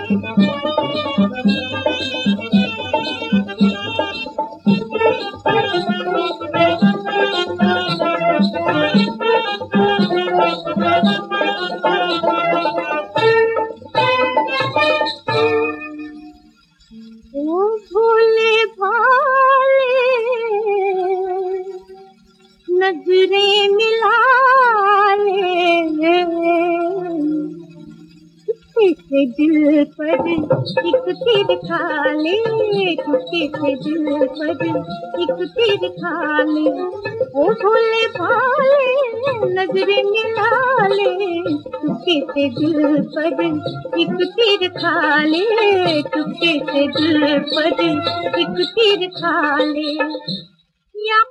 ओ भोले भाले नजरें मिला ले, चुपके से दिल पर एक तीर खा ले, चुपके से दिल पर एक तीर खा ले। ओ भोले भाले नजरें मिला ले, चुपके से दिल पर एक तीर खा ले, चुपके से दिल पर एक तीर खा ले। या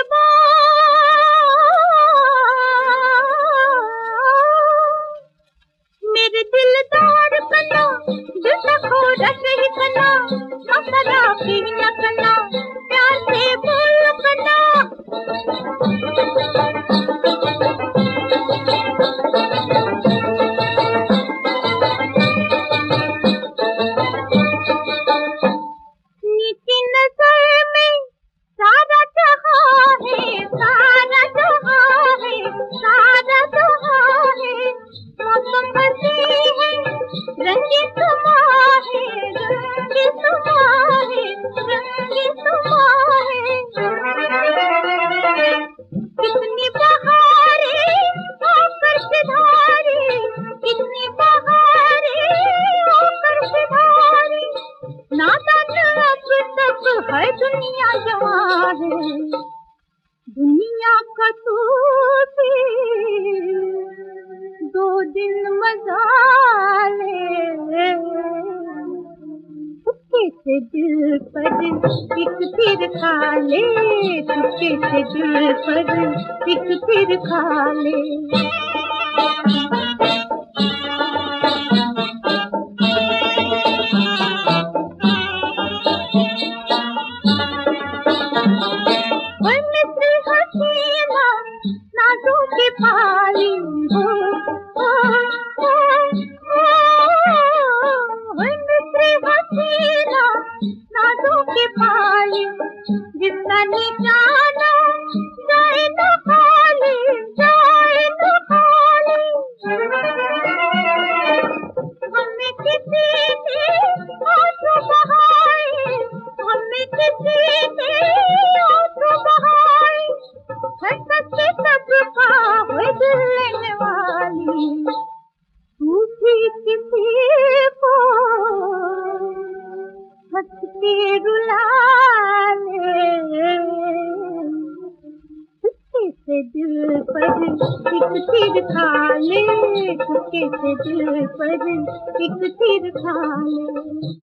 मेरे दिलदार बना, दिल को रस ही बना, मसला भी न बना, प्यार से बोल बना। नीची नजर में सारा जहां है, सारा जहां है, सारा जहां है। मौसम बसी है, रंगी सुमा है, रंगी सुमा है, रंगी सुमा है। कितनी बहारें आकर सिधारे, कितनी बहारें आकर सिधारे। नादान अब तक है दुनिया जवां है, दुनिया का तू भी दो दिन मजा ले। चुपके से दिल पर एक तीर खा ले, चुपके से दिल पर एक तीर खा ले। नाजों की पाली हो, मिस्री हसीना नाजों की पाली, जिसका निशाना जाए न खाली, जाए न खाली। हमें किसी ने आंसू बहाए, हमें किसी ने आंसू बहाए। सबका हो दिल लेने वाली, तू भी किसी को हंस के रुला ले। चुपके से दिल पर एक तीर खा ले, चुपके से दिल पर एक तीर खा ले।